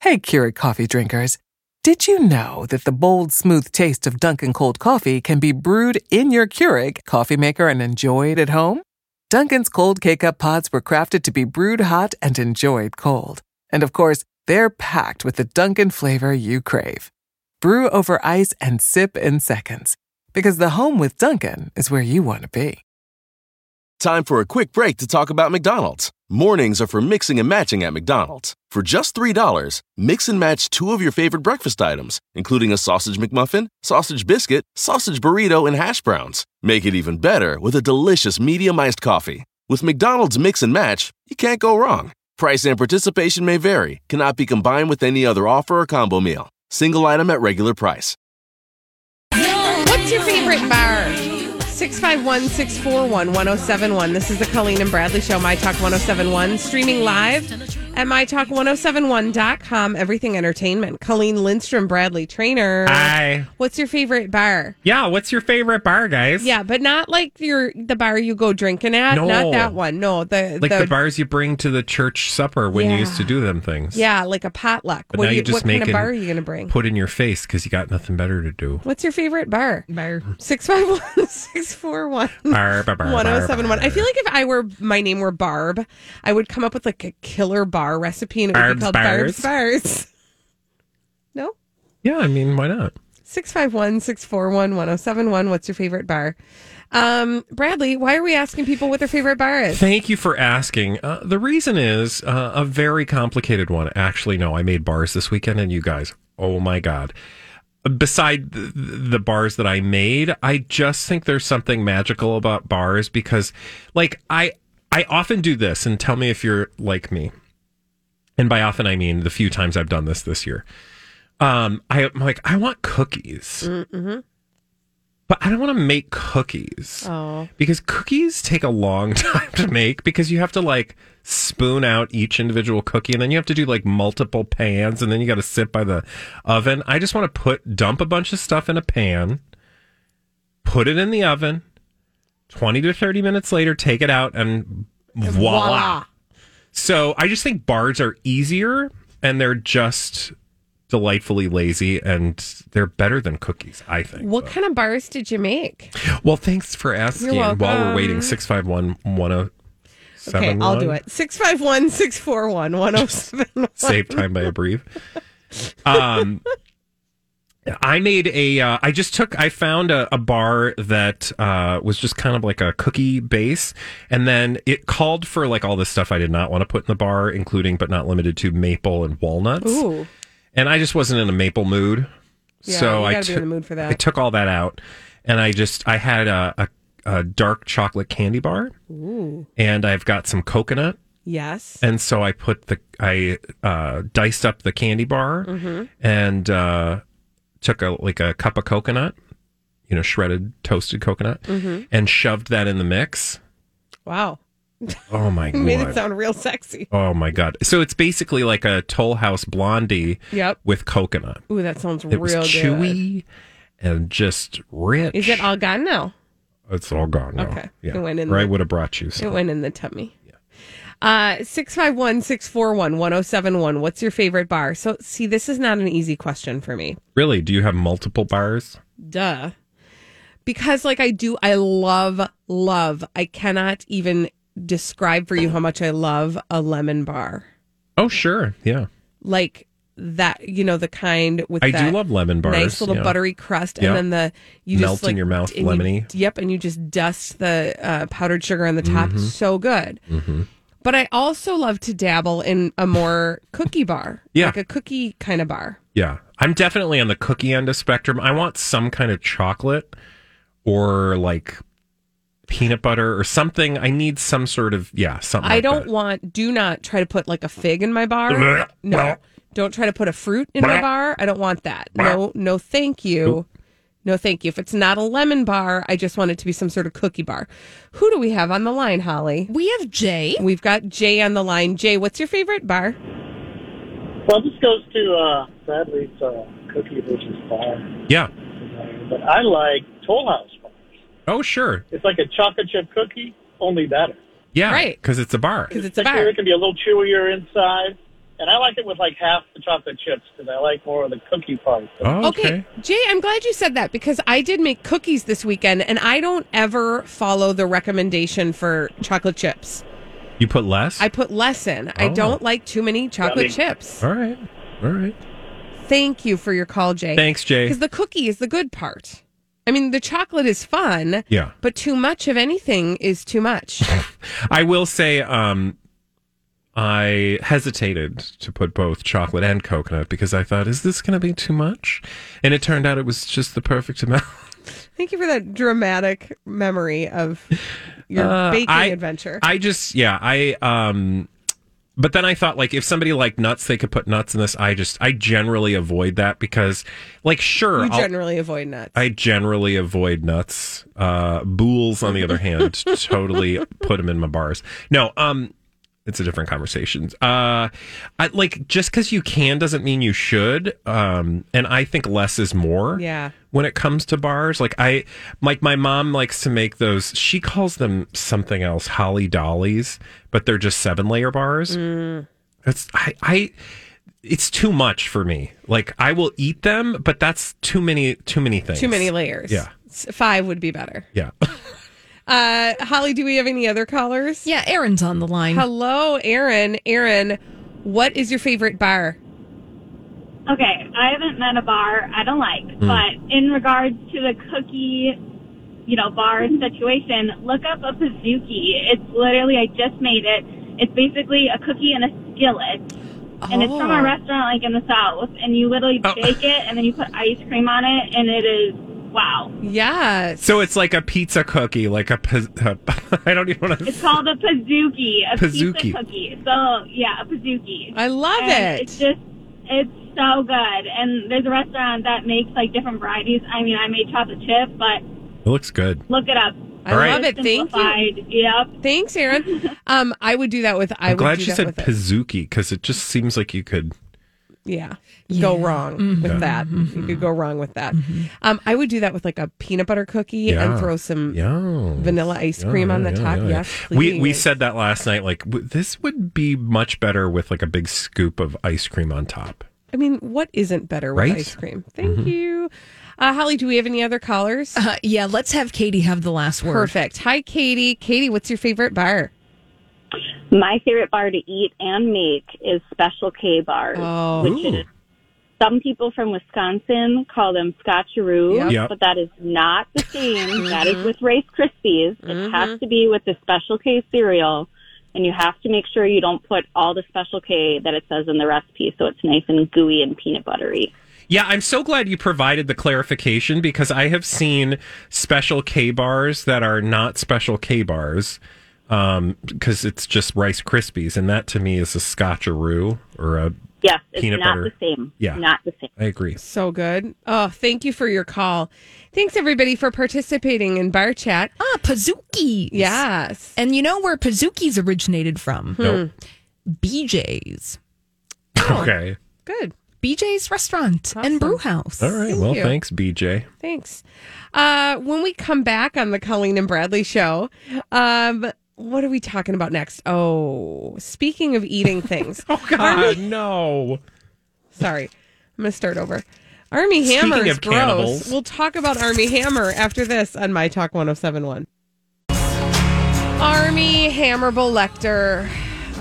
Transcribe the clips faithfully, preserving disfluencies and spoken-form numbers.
Hey, Keurig coffee drinkers. Did you know that the bold, smooth taste of Dunkin' cold coffee can be brewed in your Keurig coffee maker and enjoyed at home? Dunkin's cold K-Cup pods were crafted to be brewed hot and enjoyed cold. And of course, they're packed with the Dunkin' flavor you crave. Brew over ice and sip in seconds. Because the home with Dunkin' is where you want to be. Time for a quick break to talk about McDonald's. Mornings are for mixing and matching at McDonald's. For just three dollars, mix and match two of your favorite breakfast items, including a sausage McMuffin, sausage biscuit, sausage burrito, and hash browns. Make it even better with a delicious medium iced coffee. With McDonald's Mix and Match, you can't go wrong. Price and participation may vary. Cannot be combined with any other offer or combo meal. Single item at regular price. What's your favorite bar? six five one, six four one, one oh seven one. This is the Colleen and Bradley Show, My Talk one oh seven one. Streaming live at my talk ten seventy-one dot com. Everything Entertainment. Colleen Lindstrom, Bradley Trainer. Hi. What's your favorite bar? Yeah, what's your favorite bar, guys? Yeah, but not like your the bar you go drinking at. No. Not that one. No, the Like the, the bars you bring to the church supper when Yeah. you used to do them things. Yeah, like a potluck. But what now do you you, just what make kind of it bar are you going to bring? Put in your face because you got nothing better to do. What's your favorite bar? Bar. six five one, six four one, Bar, bar, bar, one oh seven one. bar, I feel like if I were, my name were Barb, I would come up with like a killer bar recipe and it would Barb's be called Bars. Barb's Bars. No? Yeah, I mean, why not? six five one, six four one, one oh seven one. What's your favorite bar? Um, Bradley, why are we asking people what their favorite bar is? Thank you for asking. Uh, the reason is uh, a very complicated one. Actually, no, I made bars this weekend, and you guys, oh my God. Beside the, the bars that I made, I just think there's something magical about bars because, like, I I often do this, and tell me if you're like me. And by often, I mean the few times I've done this this year. Um, I, I'm like, I want cookies. Mm-hmm. But I don't want to make cookies. Oh. Because cookies take a long time to make because you have to like spoon out each individual cookie and then you have to do like multiple pans and then you got to sit by the oven. I just want to put, dump a bunch of stuff in a pan, put it in the oven, twenty to thirty minutes later, take it out and voila. Voila. So I just think bars are easier and they're just delightfully lazy and they're better than cookies, I think. What but. kind of bars did you make? Well, thanks for asking. You're While we're welcome. waiting, six five one, one oh seven one. Okay, I'll do it. six five one, six four one, one oh seven one. Save time by a breathe. Um, I made a, uh, I just took, I found a, a bar that uh, was just kind of like a cookie base. And then it called for like all this stuff I did not want to put in the bar, including but not limited to maple and walnuts. Ooh. And I just wasn't in a maple mood. Yeah, so you I gotta be in took- the mood for that. I took all that out. And I just, I had a, a, a dark chocolate candy bar. Ooh. And I've got some coconut. Yes. And so I put the, I uh, diced up the candy bar Mm-hmm. and uh, took a like a cup of coconut, you know, shredded toasted coconut, Mm-hmm. and shoved that in the mix. Wow. Oh my You made it God. sound real sexy. Oh my God. So it's basically like a Toll House Blondie Yep. with coconut. Ooh, that sounds It real was good. chewy and just rich. Is it all gone now? It's all gone now. Okay. Yeah. It went in or I the- would have brought you some. It went in the tummy. Uh, six five one, six four one, one oh seven one. What's your favorite bar? So, see, this is not an easy question for me. Really? Do you have multiple bars? Duh. Because, like, I do, I love, love, I cannot even describe for you how much I love a lemon bar. Oh, sure. Yeah. Like that, you know, the kind with I that do love lemon bars. nice little yeah. buttery crust, Yeah. and then the you Melt just in like your mouth, and you- lemony. yep, and you just dust the uh, powdered sugar on the top. Mm-hmm. So good. Mhm. But I also love to dabble in a more cookie bar, Yeah. like a cookie kind of bar. Yeah. I'm definitely on the cookie end of spectrum. I want some kind of chocolate or like peanut butter or something. I need some sort of, yeah, something I like don't that. want. Do not try to put like a fig in my bar. No, don't try to put a fruit in my bar. I don't want that. No, no, thank you. No, thank you. If it's not a lemon bar, I just want it to be some sort of cookie bar. Who do we have on the line, Holly? We have Jay. We've got Jay on the line. Jay, what's your favorite bar? Well, this goes to uh, Bradley's uh, cookie versus bar. Yeah. But I like Toll House bars. Oh, sure. It's like a chocolate chip cookie, only better. Yeah. Right. Because it's a bar. Because it's a Thicker, bar. it can be a little chewier inside. And I like it with like half the chocolate chips because I like more of the cookie part. Oh, Okay. okay. Jay, I'm glad you said that because I did make cookies this weekend and I don't ever follow the recommendation for chocolate chips. You put less? I put less in. I Oh. don't like too many chocolate Yummy. chips. All right. All right. Thank you for your call, Jay. Thanks, Jay. Because the cookie is the good part. I mean, the chocolate is fun. Yeah. But too much of anything is too much. I will say, um, I hesitated to put both chocolate and coconut because I thought, is this going to be too much? And it turned out it was just the perfect amount. Thank you for that dramatic memory of your Uh, baking I- adventure. I just, yeah, I, um, but then I thought, like, if somebody liked nuts, they could put nuts in this. I just, I generally avoid that because, like, sure, you I'll- generally avoid nuts. I generally avoid nuts. Uh, Bools, on the other hand, totally put them in my bars. No, um, it's a different conversation. Uh, I, like, just because you can doesn't mean you should. Um, and I think less is more. Yeah. When it comes to bars, like I, like my mom likes to make those. She calls them something else, Holly Dollies, but they're just seven layer bars. Mm. That's I, I. It's too much for me. Like I will eat them, but that's too many. Too many things. Too many layers. Yeah. S- Five would be better. Yeah. Uh, Holly, do we have any other callers? Yeah, Aaron's on the line. Hello, Aaron. Aaron, what is your favorite bar? Okay, I haven't met a bar I don't like, Hmm. but in regards to the cookie, you know, bar situation, look up a Pizookie. It's literally, I just made it. It's basically a cookie in a skillet. And it's from Oh. a restaurant like in the South, and you literally Oh. bake it, and then you put ice cream on it, and it is, wow. Yes. So it's like a pizza cookie, like a. piz- I don't even want to. It's called a Pizookie, a Pizookie. pizza cookie. So, yeah, a Pizookie. I love And it. It's just, it's so good. And there's a restaurant that makes like different varieties. I mean, I made chocolate chip, but It looks good. look it up. I All right. love it. Thank you. Simplified. Yep. Thanks, Aaron. Um, I would do that with. I I'm would glad do she that said with it. Pizookie because it just seems like you could. Yeah. Go wrong Mm-hmm. with that. You could go wrong with that. Um, I would do that with like a peanut butter cookie and throw some Yeah. vanilla ice cream Yeah, on the yeah, top. yeah, yeah. Yes, we we please. said that last night. Like w- this would be much better with like a big scoop of ice cream on top. I mean, what isn't better with Right? ice cream? Thank you. Uh, Holly, do we have any other callers? Uh, yeah, let's have Katie have the last word. Perfect. Hi, Katie. Katie, what's your favorite bar? My favorite bar to eat and make is Special K bars, Oh. which is some people from Wisconsin call them Scotcheroo, Yep. Yep. but that is not the same. That is with Rice Krispies. It has to be with the Special K cereal, and you have to make sure you don't put all the Special K that it says in the recipe, so it's nice and gooey and peanut buttery. Yeah, I'm so glad you provided the clarification because I have seen special K bars that are not special K bars um, because it's just Rice Krispies, and that to me is a Scotcheroo or a. Yes, it's Peanut not butter. the same. Yeah. Not the same. I agree. So good. Oh, thank you for your call. Thanks, everybody, for participating in Bar Chat. Ah, Pizookies. Yes. And you know where Pizookies originated from? Nope. B J's. Okay. Good. B J's Restaurant Awesome. and Brew House. All right. Thank well, you. thanks, B J. Thanks. Uh, when we come back on the Colleen and Bradley show, um, what are we talking about next? Oh, speaking of eating things. Oh God, no. Sorry, I'm going to start over. Army Speaking Hammer is of gross. cannibals. We'll talk about Army Hammer after this on My Talk one oh seven one. Army Hammerable Lecter.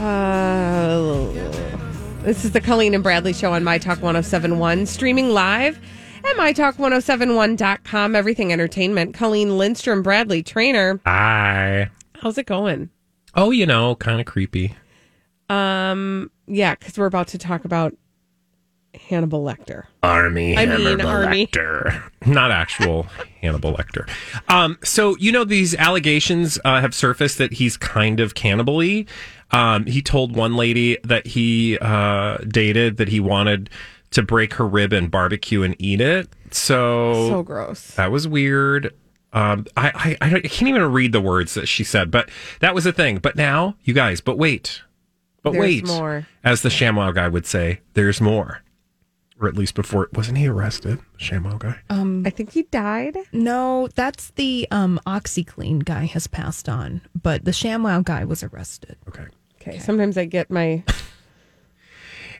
Uh, this is the Colleen and Bradley show on My Talk one oh seven one, streaming live at my talk one oh seven one dot com. Everything Entertainment. Colleen Lindstrom, Bradley Trainer. Hi. How's it going? Oh, you know, kind of creepy. Um, yeah, because we're about to talk about Hannibal Lecter. Army I mean, Hannibal Army. Lecter. Not actual Hannibal Lecter. Um, so, you know, these allegations uh, have surfaced that he's kind of cannibal-y. Um, he told one lady that he uh, dated that he wanted to break her rib and barbecue and eat it. So, So gross. that was weird. Um, I, I, I can't even read the words that she said, but that was a thing. But now, you guys, but wait. But There's wait. more. As the ShamWow guy would say, there's more. Or at least before, wasn't he arrested? The ShamWow guy? I think he died. No, that's the um, OxyClean guy has passed on, but the ShamWow guy was arrested. Okay. Okay, sometimes I get my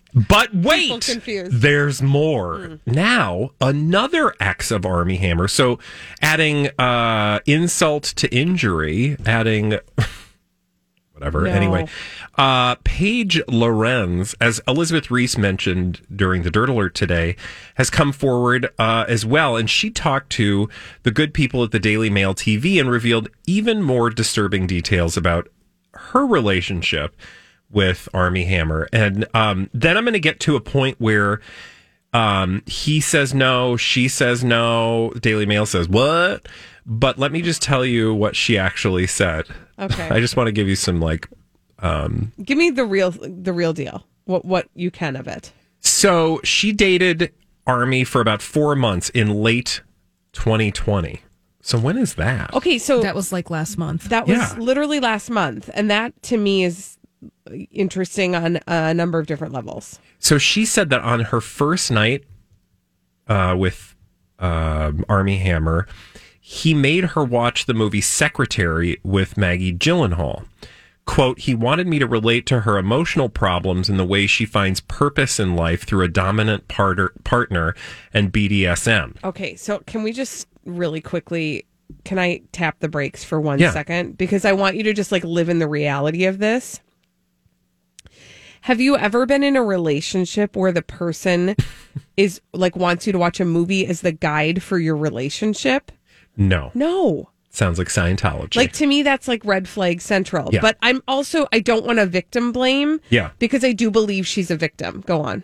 But People wait, confused. there's more. Mm. Now, another ex of Armie Hammer. So adding uh, insult to injury, adding whatever. No. Anyway, uh, Paige Lorenz, as Elizabeth Reese mentioned during the Dirt Alert today, has come forward uh, as well. And she talked to the good people at the Daily Mail T V and revealed even more disturbing details about her relationship with Armie Hammer. And um, then I'm going to get to a point where um, he says no, she says no, Daily Mail says what? But let me just tell you what she actually said. Okay. I just want to give you some like um, give me the real the real deal. What what you can of it. So she dated Armie for about four months in late twenty twenty. So when is that? Okay, so That was like last month. that was Yeah. literally last month, and that to me is interesting on a number of different levels. So she said that on her first night uh, with um Armie Hammer, he made her watch the movie Secretary with Maggie Gyllenhaal. Quote, he wanted me to relate to her emotional problems and the way she finds purpose in life through a dominant parter, partner and B D S M. Okay, so can we just really quickly, can I tap the brakes for one Yeah. second? Because I want you to just like live in the reality of this. Have you ever been in a relationship where the person is like wants you to watch a movie as the guide for your relationship? No. No. Sounds like Scientology. Like to me, that's like red flag central. Yeah. But I'm also, I don't want to victim blame. Yeah. Because I do believe she's a victim. Go on.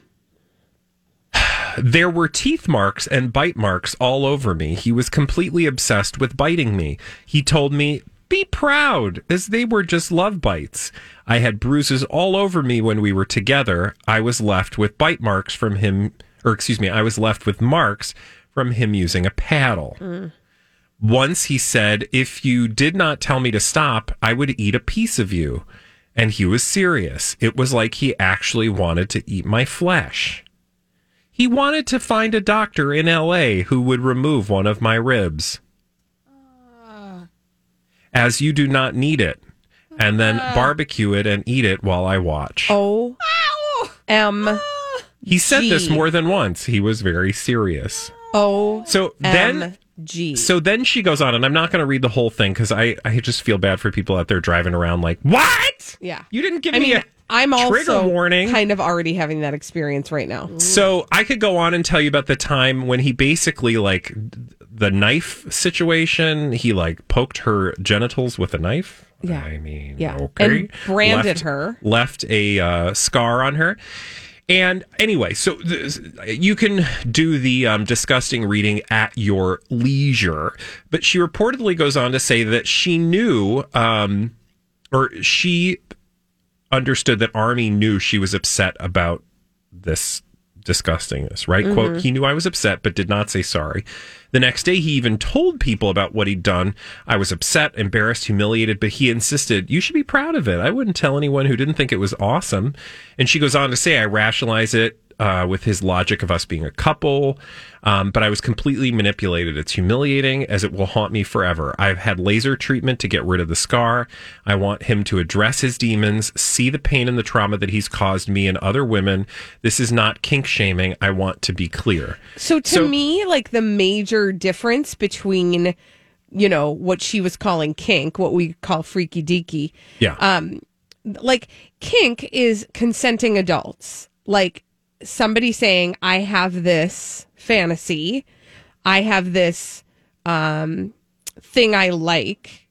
There were teeth marks and bite marks all over me. He was completely obsessed with biting me. He told me, be proud, as they were just love bites. I had bruises all over me when we were together. I was left with bite marks from him, or excuse me, I was left with marks from him using a paddle. Mm. Once he said, if you did not tell me to stop, I would eat a piece of you. And he was serious. It was like he actually wanted to eat my flesh. He wanted to find a doctor in L A who would remove one of my ribs. As you do not need it. And then barbecue it and eat it while I watch. O M He said this G. more than once. He was very serious. O So then... G. So then she goes on, and I'm not going to read the whole thing because I, I just feel bad for people out there driving around like, what? Yeah. You didn't give I me mean, a I'm trigger also warning. kind of already having that experience right now. So I could go on and tell you about the time when he basically, like, the knife situation, he, like, poked her genitals with a knife. Yeah. I mean, Yeah. okay. And branded left, her. Left a uh, scar on her. And anyway, so th- you can do the um, disgusting reading at your leisure. But she reportedly goes on to say that she knew, um, or she understood that Armie knew she was upset about this disgustingness, right? Mm-hmm. Quote, he knew I was upset, but did not say sorry. The next day, he even told people about what he'd done. I was upset, embarrassed, humiliated, but he insisted, you should be proud of it. I wouldn't tell anyone who didn't think it was awesome. And she goes on to say, I rationalize it uh, with his logic of us being a couple, um, but I was completely manipulated. It's humiliating, as it will haunt me forever. I've had laser treatment to get rid of the scar. I want him to address his demons, see the pain and the trauma that he's caused me and other women. This is not kink shaming. I want to be clear. So to So- me, like the major difference between, you know, what she was calling kink, what we call freaky deaky, Yeah. um, like kink is consenting adults. Like somebody saying, I have this fantasy, I have this um, thing I like.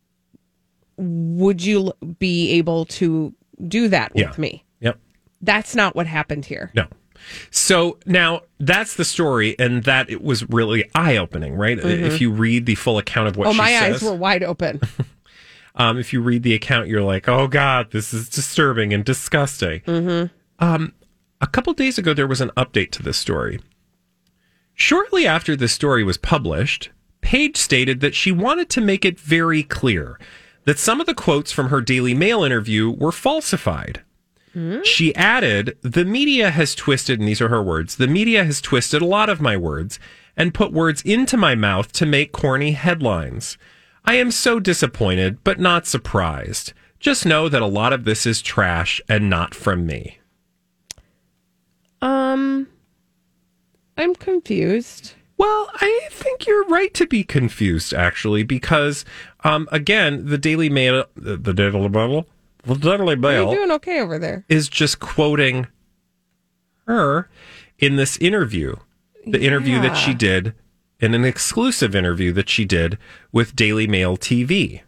Would you be able to do that with Yeah. me? Yep. That's not what happened here. No. So now that's the story, and that it was really eye opening, right? If you read the full account of what Oh, she my says, eyes were wide open. um, if you read the account, you're like, oh God, this is disturbing and disgusting. Mm-hmm. Um, a couple days ago, there was an update to this story. Shortly after the story was published, Paige stated that she wanted to make it very clear that some of the quotes from her Daily Mail interview were falsified. She added, the media has twisted, and these are her words, the media has twisted a lot of my words and put words into my mouth to make corny headlines. I am so disappointed, but not surprised. Just know that a lot of this is trash and not from me. Um, I'm confused. Well, I think you're right to be confused, actually, because, um, again, the Daily Mail, the, the Daily Mail, the Daily Mail You're doing okay over there. is just quoting her in this interview, the yeah. interview that she did, in an exclusive interview that she did with Daily Mail T V.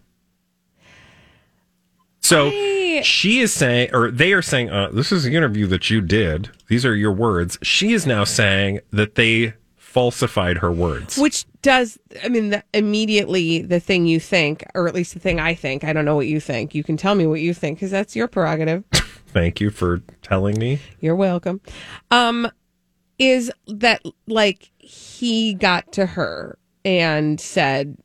So I... she is saying, or they are saying, uh, this is the interview that you did. These are your words. She is now saying that they falsified her words. Which does, I mean, the, immediately the thing you think, or at least the thing I think, I don't know what you think. You can tell me what you think because that's your prerogative. Thank you for telling me. You're welcome. Um, is that like he got to her and said,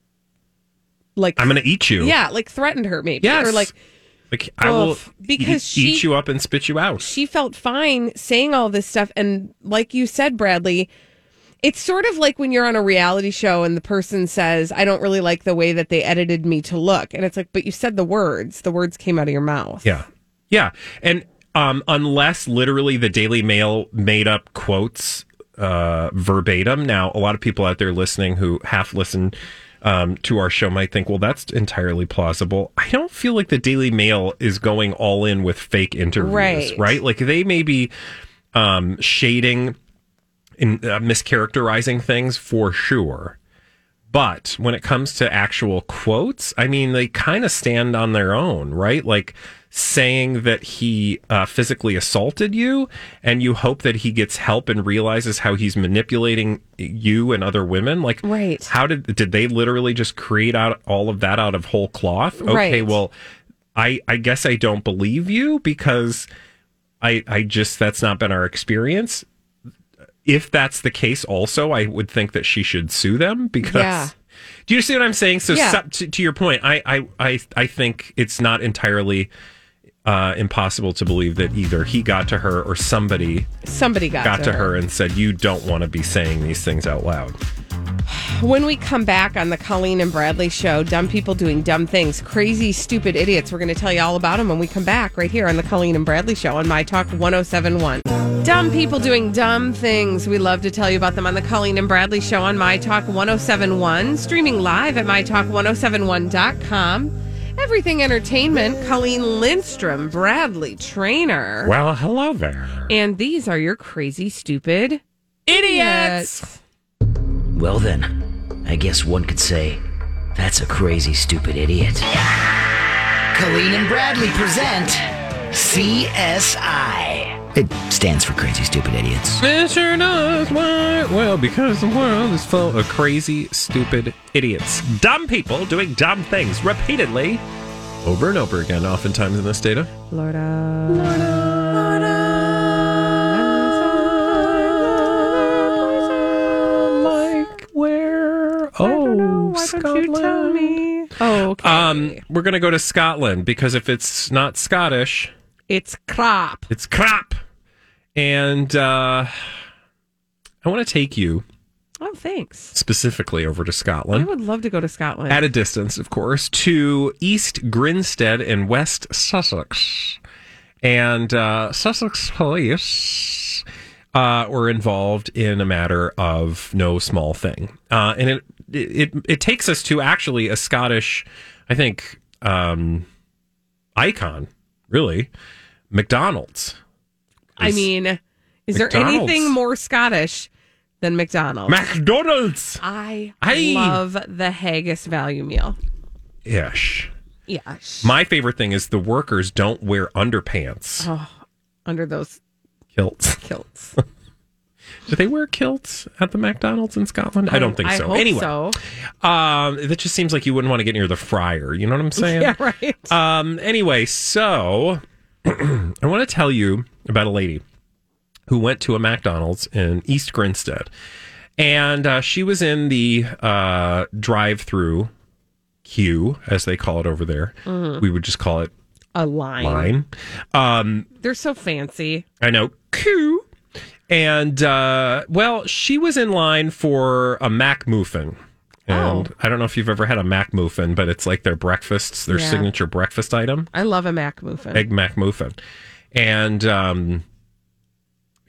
like, I'm going to eat you. Yeah, like threatened her maybe. Yes. Or like, like I will because eat, she, eat you up and spit you out. She felt fine saying all this stuff. And like you said, Bradley, it's sort of like when you're on a reality show and the person says, I don't really like the way that they edited me to look. And it's like, but you said the words. The words came out of your mouth. Yeah. Yeah. And um, unless literally the Daily Mail made up quotes uh, verbatim. Now, a lot of people out there listening who half listen um, to our show might think, well, that's entirely plausible. I don't feel like the Daily Mail is going all in with fake interviews, right? right? Like they may be um, shading in uh, mischaracterizing things for sure. But when it comes to actual quotes, I mean, they kind of stand on their own, right? Like saying that he uh, physically assaulted you and you hope that he gets help and realizes how he's manipulating you and other women. Like, right. How did, did they literally just create out all of that out of whole cloth? Okay, right. well, I, I guess I don't believe you because I, I just, that's not been our experience. If that's the case, also, I would think that she should sue them because. Yeah. Do you see what I'm saying? So, yeah. to, to your point, I, I, I, I think it's not entirely uh, impossible to believe that either he got to her or somebody somebody got, got to, to her. her and said, "You don't want to be saying these things out loud." When we come back on the Colleen and Bradley show, dumb people doing dumb things, crazy, stupid idiots. We're going to tell you all about them when we come back right here on the Colleen and Bradley show on My Talk one oh seven point one. Dumb people doing dumb things. We love to tell you about them on the Colleen and Bradley show on My Talk one oh seven point one, streaming live at my talk one oh seven one dot com. Everything Entertainment, Colleen Lindstrom, Bradley Trainer. Well, hello there. And these are your crazy, stupid idiots. Well then, I guess one could say, that's a crazy, stupid idiot. Colleen and Bradley present C S I. It stands for Crazy Stupid Idiots. It sure does. Why? Well, because the world is full of crazy, stupid idiots. Dumb people doing dumb things repeatedly over and over again, oftentimes in this data. Florida. Florida. Florida. Like where? Oh, Why Scotland. don't you tell me? Oh, okay. Um, we're going to go to Scotland because if it's not Scottish... It's crap. It's crap. And uh, I want to take you. Oh, thanks. Specifically over to Scotland. I would love to go to Scotland. At a distance, of course, to East Grinstead in West Sussex. And uh, Sussex police uh, were involved in a matter of no small thing. Uh, and it, it, it takes us to actually a Scottish, I think, um, icon, really. McDonald's. I mean, is McDonald's. there anything more Scottish than McDonald's? McDonald's. I Aye. love the haggis value meal. Ish. Yes. My favorite thing is the workers don't wear underpants. Oh, under those kilts. Kilts. Do they wear kilts at the McDonald's in Scotland? I, I don't think I so. Hope anyway, so. Um, that just seems like you wouldn't want to get near the fryer. You know what I'm saying? Yeah, right. Um, anyway, so I want to tell you about a lady who went to a McDonald's in East Grinstead. And uh, she was in the uh, drive-through queue, as they call it over there. Mm-hmm. We would just call it a line. Line. Um, They're so fancy. I know. Queue. And, uh, well, she was in line for a Mac Muffin. And oh. I don't know if you've ever had a Mac Muffin, but it's like their breakfasts, their yeah. signature breakfast item. I love a Mac Muffin. Egg Mac Muffin. And um,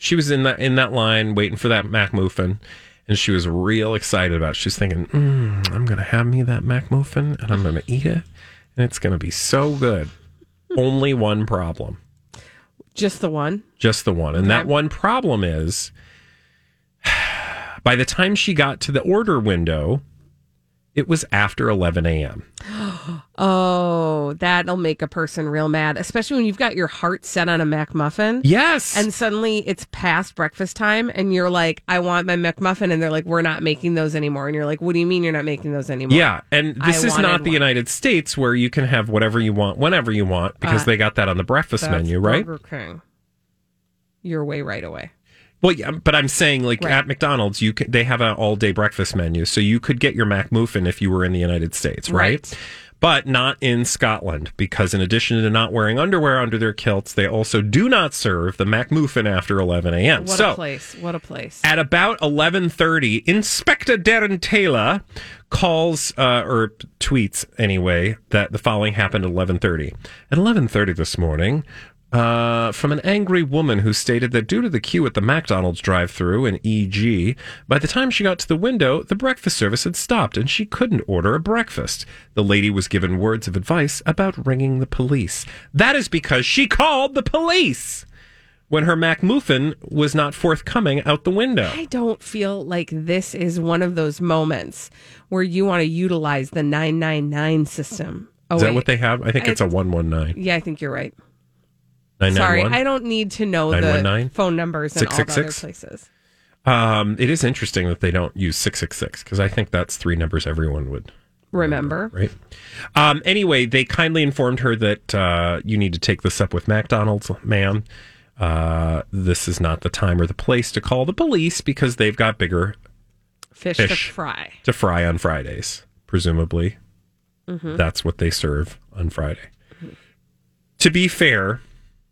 she was in that in that line waiting for that McMuffin, and she was real excited about it. She's thinking, mm, I'm going to have me that McMuffin, and I'm going to eat it, and it's going to be so good. Only one problem. Just the one? Just the one. And Okay. that one problem is, by the time she got to the order window, it was after eleven a.m. Oh, that'll make a person real mad, especially when you've got your heart set on a McMuffin. Yes. And suddenly it's past breakfast time and you're like, I want my McMuffin. And they're like, we're not making those anymore. And you're like, what do you mean you're not making those anymore? Yeah. And this I is not wanted the one. United States where you can have whatever you want, whenever you want, because Uh, they got that on the breakfast That's menu, right? Burger King. You're way right away. Well, yeah, but I'm saying, like, Right. at McDonald's, you can, they have an all-day breakfast menu, so you could get your McMuffin if you were in the United States, right? Right. But not in Scotland, because in addition to not wearing underwear under their kilts, they also do not serve the McMuffin after eleven a.m. What so, a place. What a place. at about eleven thirty, Inspector Darren Taylor calls, uh, or tweets anyway, that the following happened at eleven thirty. At eleven thirty this morning, uh, from an angry woman who stated that due to the queue at the McDonald's drive-thru in E G, by the time she got to the window, the breakfast service had stopped and she couldn't order a breakfast. The lady was given words of advice about ringing the police. That is because she called the police when her McMuffin was not forthcoming out the window. I don't feel like this is one of those moments where you want to utilize the nine nine nine system. Oh, Is that wait. what they have? I think it's I- a one one nine. Yeah, I think you're right. nine nine Sorry, one? I don't need to know nine one nine? the phone numbers and all the other six six six? places. Um, it is interesting that they don't use six six six because I think that's three numbers everyone would Remember? right? Um, anyway, they kindly informed her that uh, you need to take this up with McDonald's, ma'am. Uh, this is not the time or the place to call the police because they've got bigger Fish, to Fish. fry. to fry on Fridays, presumably. Mhm. That's what they serve on Friday. To be fair,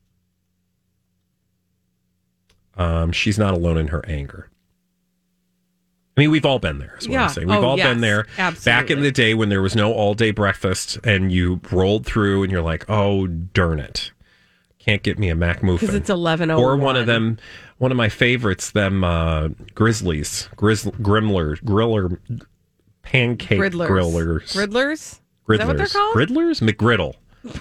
um, she's not alone in her anger. I mean, we've all been there, is what Yeah. I'm saying. We've Oh, all yes. been there Absolutely. back in the day when there was no all-day breakfast and you rolled through and you're like, oh, darn it. Can't get me a McMuffin. Because it's eleven oh one. Or one of them, one of my favorites, them uh, Grizzlies, Grizz, Grimler, Griller, Pancake Griddlers. Grillers. Griddlers? Is Griddlers. that what they're called? Griddlers? McGriddle.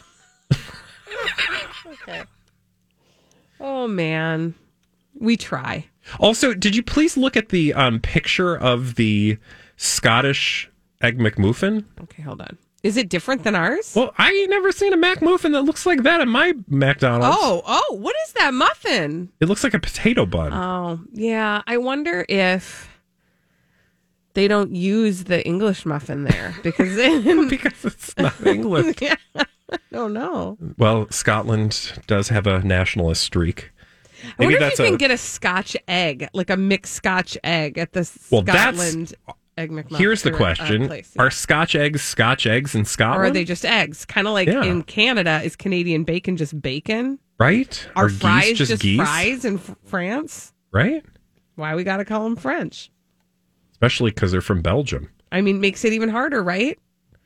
Okay. Oh, man. We try. Also, did you please look at the um, picture of the Scottish Egg McMuffin? Okay, hold on. Is it different than ours? Well, I ain't never seen a McMuffin that looks like that at my McDonald's. Oh, oh, what is that muffin? It looks like a potato bun. Oh, yeah. I wonder if they don't use the English muffin there because because it's not English. Yeah, I don't know. Well, Scotland does have a nationalist streak. I wonder if that's you can a- get a Scotch egg, like a mixed Scotch egg at the Well, that's- Scotland Egg McMuffin. Here's the or, uh, question. place, yeah. Are Scotch eggs Scotch eggs in Scotland? Or are they just eggs? Kind of like Yeah. in Canada, is Canadian bacon just bacon? Right? Are, geese fries just, just, geese? fries in F- France? Right? Why we got to call them French? Especially because they're from Belgium. I mean, makes it even harder, right?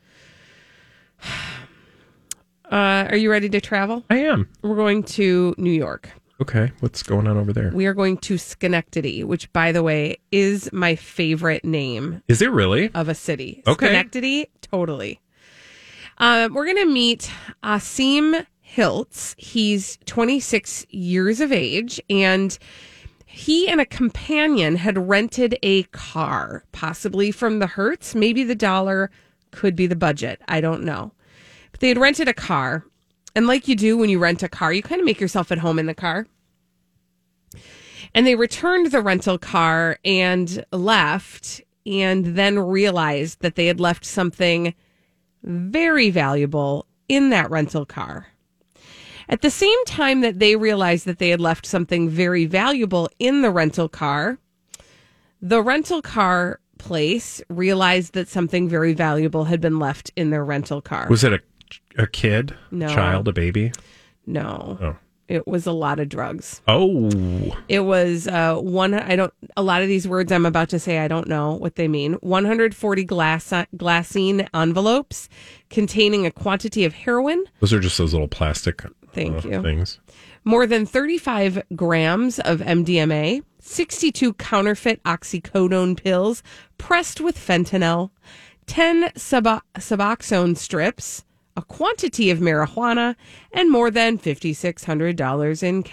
Uh, are you ready to travel? I am. We're going to New York. Okay. What's going on over there? We are going to Schenectady, which, by the way, is my favorite name Is it really? of a city. Okay. Schenectady, totally. Uh, we're going to meet Asim Hiltz. He's twenty-six years of age, and he and a companion had rented a car, possibly from the Hertz. Maybe the dollar, could be the budget. I don't know. But they had rented a car. And like you do when you rent a car, you kind of make yourself at home in the car. And they returned the rental car and left, and then realized that they had left something very valuable in that rental car. At the same time that they realized that they had left something very valuable in the rental car, the rental car place realized that something very valuable had been left in their rental car. Was it a, a kid? No. Child? A baby? No. Oh. It was a lot of drugs. Oh. It was uh, one. I don't. A lot of these words I'm about to say, I don't know what they mean. one hundred forty glass glassine envelopes containing a quantity of heroin. Those are just those little plastic Thank uh, you. things. more than thirty-five grams of M D M A, sixty-two counterfeit oxycodone pills pressed with fentanyl, ten sub- Suboxone strips, a quantity of marijuana, and more than five thousand six hundred dollars in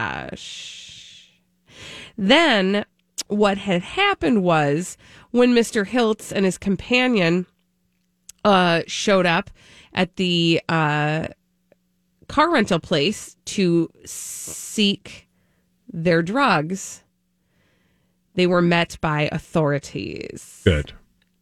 cash. Then what had happened was when Mister Hiltz and his companion uh, showed up at the uh, car rental place to seek their drugs, they were met by authorities. Good.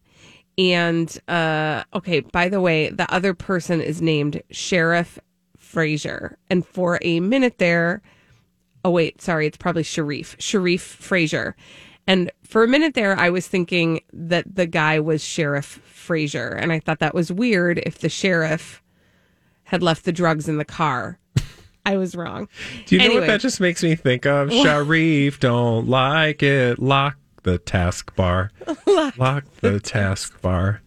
And, uh, okay, by the way, the other person is named Sheriff Frazier. And for a minute there, oh, wait, sorry, it's probably Sharif. Sharif Frazier. And for a minute there, I was thinking that the guy was Sheriff Frazier. And I thought that was weird if the sheriff had left the drugs in the car. I was wrong. Do you know Anyway. what that just makes me think of? Sharif, don't like it. Lock the taskbar. Lock the taskbar.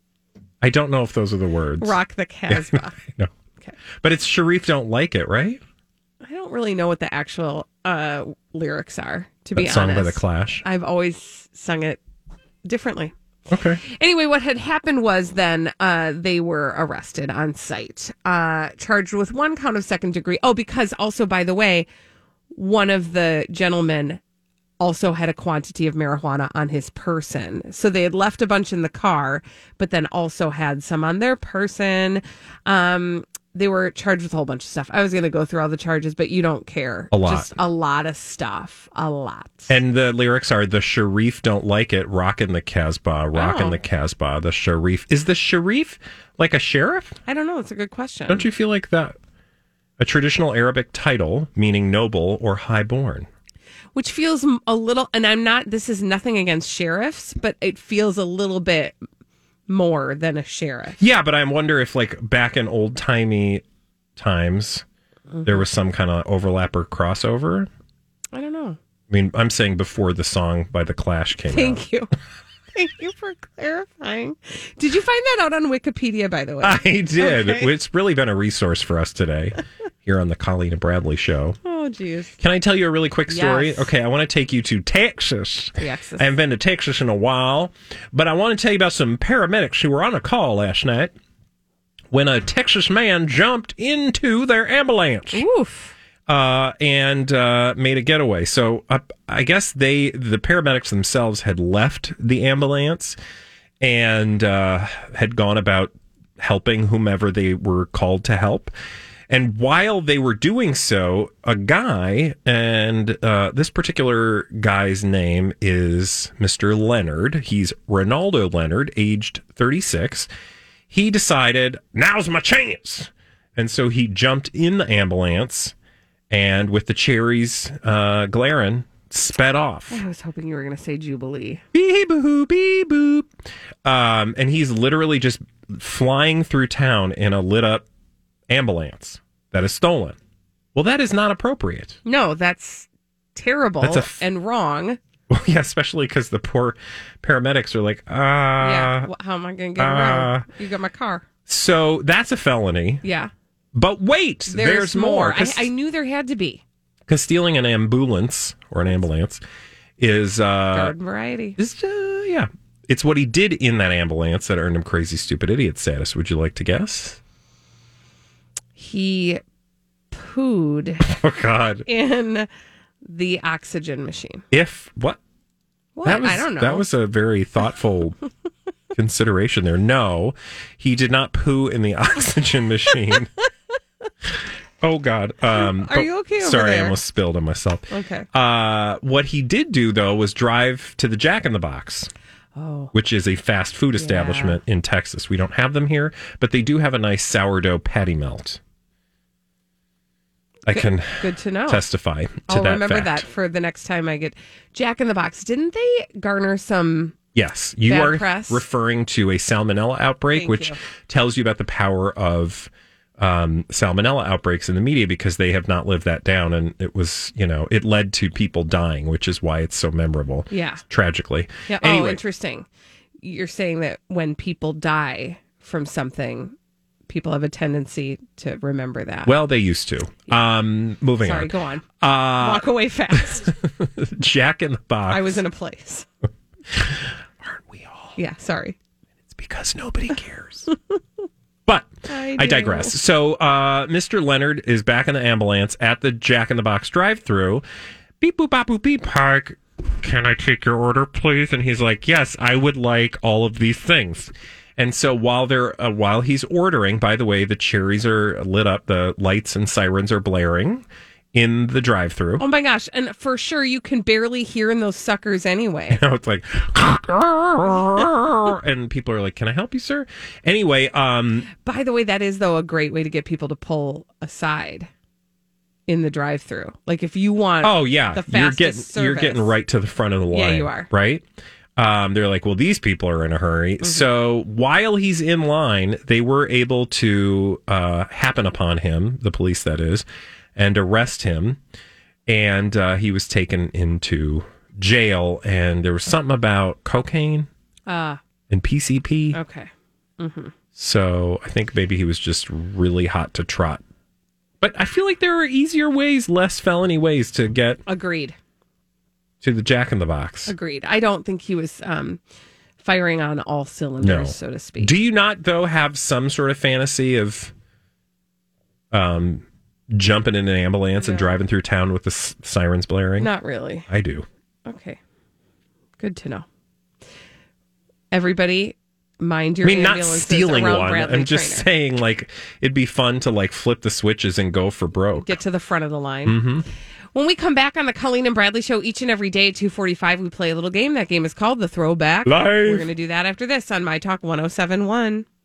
I don't know if those are the words. Rock the Casbah. No. Okay. But it's Sharif don't like it, right? I don't really know what the actual uh, lyrics are, to be That song honest. by The Clash. I've always sung it differently. Okay. Anyway, what had happened was then uh, they were arrested on site, uh, charged with one count of second degree. Oh, because also, by the way, one of the gentlemen also had a quantity of marijuana on his person. So they had left a bunch in the car, but then also had some on their person. Um, they were charged with a whole bunch of stuff. I was going to go through all the charges, but you don't care. A lot. Just a lot of stuff. A lot. And the lyrics are the Sharif don't like it, rockin' the Casbah, rockin' Oh. the Casbah, the Sharif. Is the Sharif like a sheriff? I don't know. It's a good question. Don't you feel like that? A traditional Arabic title meaning noble or highborn. Which feels m- a little, and I'm not, this is nothing against sheriffs, but it feels a little bit more than a sheriff. Yeah, but I wonder if, like, back in old timey times, Mm-hmm. there was some kind of overlap or crossover. I don't know. I mean, I'm saying before the song by The Clash came out. Thank you. Thank you for clarifying. Did you find that out on Wikipedia, by the way? I did. Okay. It's really been a resource for us today here on the Colleen and Bradley Show. Oh, geez. Can I tell you a really quick story? Yes. Okay, I want to take you to Texas. Texas. I haven't been to Texas in a while, but I want to tell you about some paramedics who were on a call last night when a Texas man jumped into their ambulance. Oof. Uh, and uh, made a getaway. So uh, I guess they, the paramedics themselves, had left the ambulance and uh, had gone about helping whomever they were called to help. And while they were doing so, a guy, and uh, this particular guy's name is Mister Leonard. He's Ronaldo Leonard, aged thirty-six. He decided, now's my chance. And so he jumped in the ambulance and with the cherries uh, glaring, sped off. I was hoping you were going to say Jubilee. Beep boop, beep boop. Um, and he's literally just flying through town in a lit up ambulance that is stolen. Well, that is not appropriate. No, that's terrible That's a f- and wrong. Well, yeah, especially because the poor paramedics are like, ah. Uh, yeah. Well, how am I going to get uh, around? You got my car. So that's a felony. Yeah. But wait, there's, There's, more. I, I knew there had to be. Because stealing an ambulance or an ambulance is, uh, Garden variety. is uh, yeah, it's what he did in that ambulance that earned him crazy, stupid idiot status. Would you like to guess? He pooed Oh God! in the oxygen machine. If what? What? That was, I don't know. That was a very thoughtful consideration there. No, he did not poo in the oxygen machine. Oh God! Um, Are but- you okay over Sorry, I there? almost spilled on myself. Okay. Uh, what he did do though was drive to the Jack in the Box. Oh. Which is a fast food establishment in Texas. We don't have them here, but they do have a nice sourdough patty melt. I Good- can good to know. testify to I'll that remember fact. that for the next time I get Jack in the Box. Didn't they garner some? Yes, you Bad are press? referring to a salmonella outbreak, Thank which you. tells you about the power of um, salmonella outbreaks in the media because they have not lived that down, and it was, you know, it led to people dying, which is why it's so memorable. Yeah. Tragically. Yeah. Oh, Anyway, interesting. You're saying that when people die from something, people have a tendency to remember that. Well, they used to. Um, moving Sorry, on. go on. Uh, Walk away fast. Jack in the Box. I was in a place. Aren't we all? Yeah, sorry. It's because nobody cares. But I, I do. digress. So uh, Mister Leonard is back in the ambulance at the Jack in the Box drive-thru. Beep, boop, bop, boop, beep. Park. Can I take your order, please? And he's like, yes, I would like all of these things. And so while they're uh, while he's ordering, by the way, the cherries are lit up, the lights and sirens are blaring in the drive-thru. Oh my gosh! And for sure, you can barely hear in those suckers anyway. You know, it's like, and people are like, "Can I help you, sir?" Anyway, um, by the way, that is though a great way to get people to pull aside in the drive-thru. Like if you want, oh yeah, the fastest you're getting service. you're getting right to the front of the line. Yeah, you are. Right. Um, they're like, well, these people are in a hurry. Mm-hmm. So while he's in line, they were able to uh, happen upon him, the police that is, and arrest him. And uh, he was taken into jail. And there was something about cocaine uh, and P C P. Okay. Mm-hmm. So I think maybe he was just really hot to trot. But I feel like there are easier ways, less felony ways to get agreed to the Jack in the Box. Agreed. I don't think he was um, firing on all cylinders, no. so to speak. Do you not, though, have some sort of fantasy of um, jumping in an ambulance no. and driving through town with the s- sirens blaring? Not really. I do. Okay. Good to know. Everybody, mind your I mean, not ambulances stealing around one. Bradley I'm just Traynor. saying, like, it'd be fun to, like, flip the switches and go for broke. Get to the front of the line. Mm-hmm. When we come back on the Colleen and Bradley Show each and every day at two forty-five, we play a little game. That game is called The Throwback. Live. We're going to do that after this on My Talk one oh seven one.